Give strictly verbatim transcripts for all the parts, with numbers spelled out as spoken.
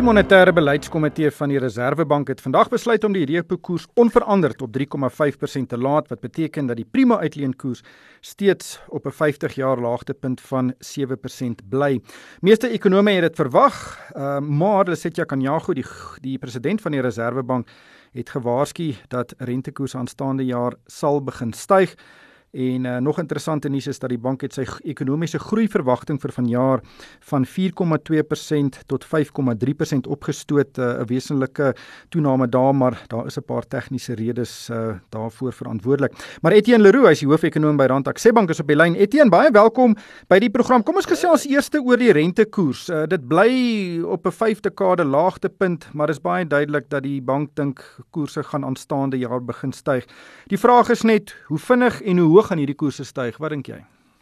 Monetêre Beleidskomitee van die Reserwebank het vandag besluit om die repo-koers onveranderd op drie komma vyf persent te laat, wat beteken dat die prima uitleenkoers steeds op 'n vyftig jaar laagtepunt van sewe persent bly. Meeste ekonome het dit verwag, uh, maar Lesetja Kganyago, die, die president van die Reserwebank, het gewaarsku dat rentekoers aanstaande jaar sal begin styg. En uh, nog interessante nuus is dat die bank het sy ekonomiese groeiverwagting vir vanjaar van vier komma twee persent tot vyf komma drie persent opgestoot, 'n uh, wesenlike toename daar, maar daar is 'n paar tegniese redes uh, daarvoor verantwoordelik. Maar Etienne Leroux, hy is die hoofekonoom by Rand Access Bank, is op die lyn. Etienne, baie welkom by die program. Kom ons gesels eers oor die rentekoers. Uh, dit bly op 'n vyf dekade laagtepunt, maar is baie duidelik dat die bank dink koerse gaan aanstaande jaar begin styg. Die vraag is net, hoe vinnig en hoe hoog gaan hierdie koerse styg? Wat dink jy?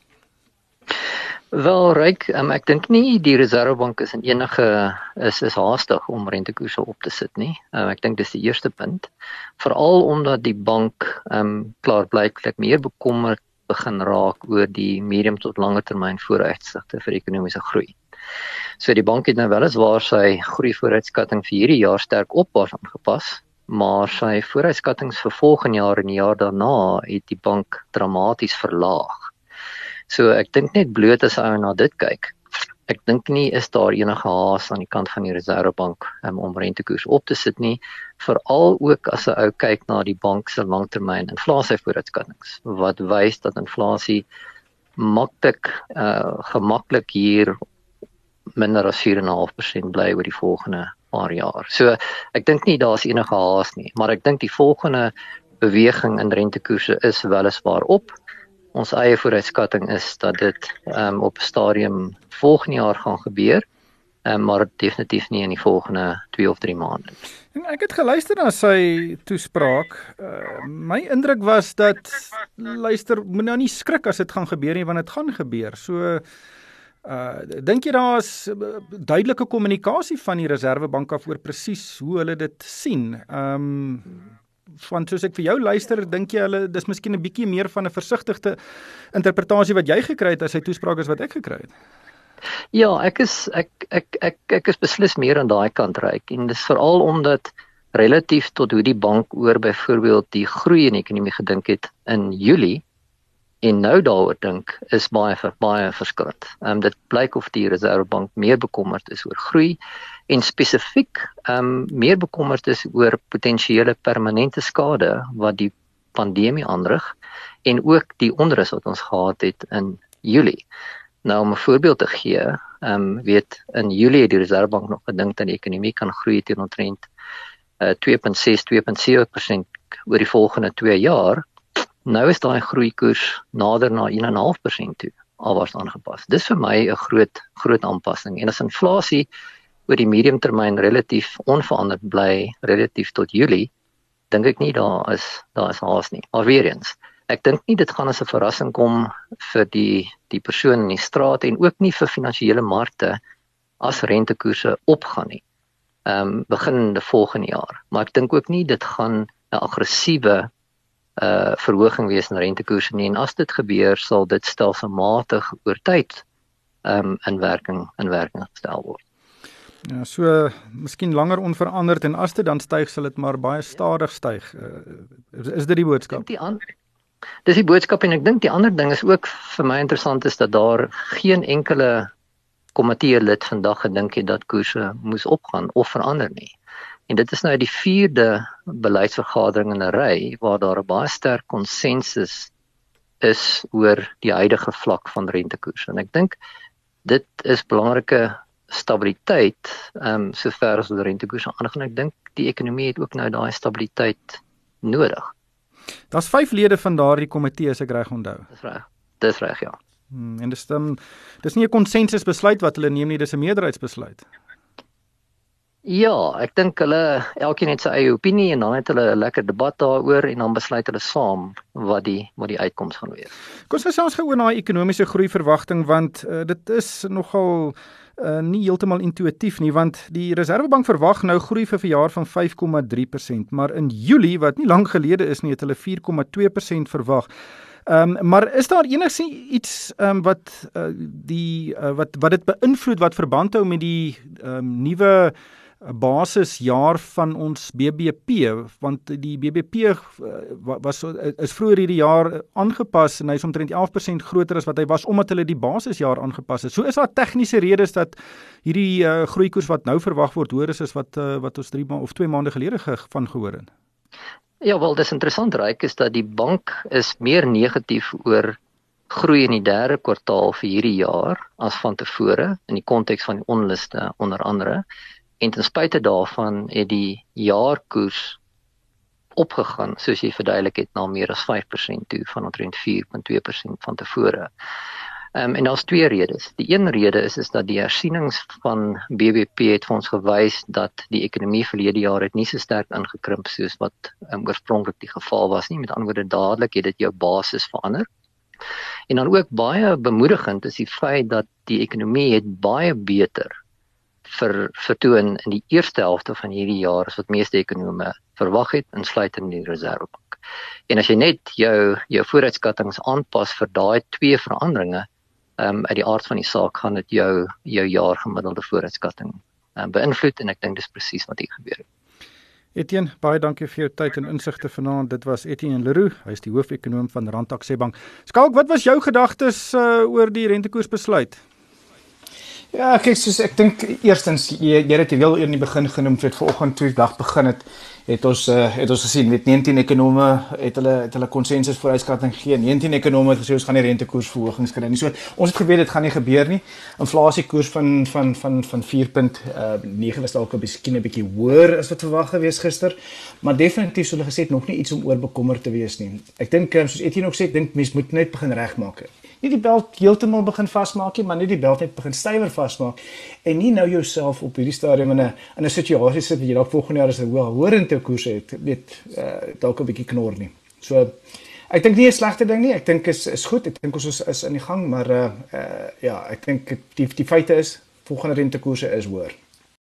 Wel, Ryk, um, ek dink nie die Reserwebank is in enige is, is haastig om rentekoerse op te sit nie. Um, ek dink dis die eerste punt. Veral omdat die bank um, klaarblyklik meer bekommerd begin raak oor die medium tot lange termyn vooruitsigte vir ekonomiese groei. So die bank het nou weliswaar sy groeivooruitskatting vir hierdie jaar sterk opwaarts aangepas, maar sy vooruitskattings vir volgende jaar en die jaar daarna het die bank dramaties verlaag. So ek dink net bloot as ou na dit kyk, ek dink nie is daar enige haas aan die kant van die Reserwebank um, om rentekoers op te sit nie, veral ook as 'n ou kyk na die bank se langtermyn inflasie vooruitskattings, wat wys dat inflasie maklik uh, gemaklik hier minder as vier komma vyf persent bly oor die volgende paar jaar. So ek dink nie daar's enige haas nie, maar ek dink die volgende beweging in rentekoerse is weliswaar op. Ons eie vooruitskatting is dat dit um, op stadium volgende jaar gaan gebeur, um, maar definitief nie in die volgende twee of drie maande. En ek het geluister na sy toespraak. Uh, my indruk was dat, luister, moet nou nie skrik as dit gaan gebeur nie, want dit gaan gebeur. So Uh, dink jy daar is duidelike kommunikasie van die Reserwebank af oor presies hoe hulle dit sien? Um, want soos ek vir jou luister, dink jy hulle, dis miskien 'n bietjie meer van 'n versigtigde interpretasie wat jy gekry het as sy toespraak as wat ek gekry het? Ja, ek is ek ek ek ek is beslis meer aan daai kant Ryk, en dis veral omdat relatief tot hoe die bank oor byvoorbeeld die groei in die ekonomie gedink het in Julie en nou daaroor dink, is baie baie verskillend. Um, dit blyk of die Reserwebank meer bekommerd is oor groei en spesifiek um, meer bekommerd is oor potensiële permanente skade wat die pandemie aanrig en ook die onrus wat ons gehad het in Julie. Nou om 'n voorbeeld te gee, um, weet in Julie het die Reserwebank nog gedink dat die ekonomie kan groei teen omtrent uh, twee komma ses, twee komma sewe persent oor die volgende twee jaar. Nou is daai groeikoers nader na een komma vyf persent toe, alwaars aangepas. Dis vir my 'n groot groot aanpassing. En as inflasie oor die mediumtermyn relatief onveranderd bly relatief tot Julie, dink ek nie daar is daar is haas nie. Maar weer eens, ek dink nie dit gaan as 'n verrassing kom vir die die persoon in die straat en ook nie vir finansiële markte as rentekoerse opgaan nie. Ehm um, begin die volgende jaar. Maar ek dink ook nie dit gaan 'n aggressiewe uh verhoging wees in rentekoerse nie, en as dit gebeur sal dit stelselmatig oor tyd um, in werking in werking gestel word. Ja, so miskien langer onveranderd, en as dit dan styg sal dit maar baie stadig styg. Uh, is, is dit die boodskap? Die ander, dis die boodskap, en ek dink die ander ding is ook vir my interessant is dat daar geen enkele komitee lid vandag gedink het dat koerse moes opgaan of verander nie. En dit is nou die vierde beleidsvergadering in 'n ry waar daar 'n baie sterk konsensus is oor die huidige vlak van rentekoers. En ek dink dit is belangrike stabiliteit, um, sover as die rentekoers aangaan. Ek dink die ekonomie het ook nou daai stabiliteit nodig. Daar's vyf lede van daardie komitee, as ek reg onthou. Dis reg. Dis reg, ja. Hmm, en dis dan dis nie 'n konsensusbesluit wat hulle neem nie, dis 'n meerderheidsbesluit. Ja, ek dink hulle elkeen het sy eie opinie en dan het hulle 'n lekker debat daaroor en dan besluit hulle saam wat die wat die uitkoms gaan wees. Kom ons gesels gou oor daai ekonomiese groei verwagting, want uh, dit is nogal uh, nie heeltemal intuïtief nie, want die Reserwebank verwag nou groei vir verjaar van vyf komma drie persent, maar in Julie, wat nie lank gelede is nie, het hulle vier komma twee persent verwag. Um, maar is daar enigstens iets um, wat uh, die uh, wat wat dit beïnvloed, wat verband hou met die um, nuwe basisjaar van ons B B P, want die B B P was is vroeër hierdie jaar aangepas en hy is omtrent elf persent groter as wat hy was omdat hulle die basisjaar aangepas het. So is daar tegniese redes dat hierdie uh, groeikoers wat nou verwag word hoër is as wat uh, wat ons drie ma- of twee maande gelede ge- van gehoor het. Ja, wel, dis interessant, Ryk, is dat die bank is meer negatief oor groei in die derde kwartaal vir hierdie jaar as van tevore in die konteks van die onluste onder andere. En ten spyte daarvan het die jaarkoers opgegaan, soos jy verduidelik het, na meer as vyf persent toe van omtrent vier komma twee persent van tevore. Um, en daar's twee redes. Die een rede is is dat die hersienings van B B P het vir ons gewys dat die ekonomie verlede jaar het nie so sterk ingekrimp soos wat um, oorspronklik die geval was nie. Met ander woorde, dadelik het dit jou basis verander. En dan ook baie bemoedigend is die feit dat die ekonomie het baie beter ver, vertoon in die eerste helfte van hierdie jaar as wat meeste ekonome verwag het, insluitend die Reserwebank. En as jy net jou jou vooruitskattings aanpas vir daai twee veranderinge, um, uit die aard van die saak gaan dit jou jou jaargemiddelde vooruitskatting um, beïnvloed en ek dink dis presies wat hier gebeur het. Etienne, baie dankie vir jou tyd en insigte vanaand. Dit was Etienne Leroux, hy is die hoofekonoom van Rand Aksie Bank. Skalk, wat was jou gedagtes uh, oor die rentekoersbesluit? Ja, kyk, soos ek dink eerstens jy jy het dit heel in die begin genoem, het vanoggend toe die dag begin het, het ons uh, het ons gesien met negentien ekonome het hulle het hulle konsensus vooruitskatting gegee. negentien ekonome het gesê ons gaan nie rentekoersverhogings kry nie. So ons het geweet dit gaan nie gebeur nie. Inflasiekoers van van van van vier komma nege was dalk 'n bietjie 'n bietjie hoër as wat verwag gewees gister, maar definitief so hulle gesê nog nie iets om oor bekommerd te wees nie. Ek dink soos Etienne ook sê, ek dink mense moet net begin regmaak. Nie die belt heeltemal begin vasmaak nie, maar net die belt net begin stywer vasmaak en nie nou jouself op hierdie stadium in 'n in 'n situasie sit wat jy dalk volgende jaar as 'n hoër rentekoers het, weet uh, dalk 'n bietjie knor nie. So ek dink nie 'n slegte ding nie. Ek dink is is goed. Ek dink ons is, is in die gang, maar uh, uh, ja, ek dink die die feite is volgende rentekoerse is hoër.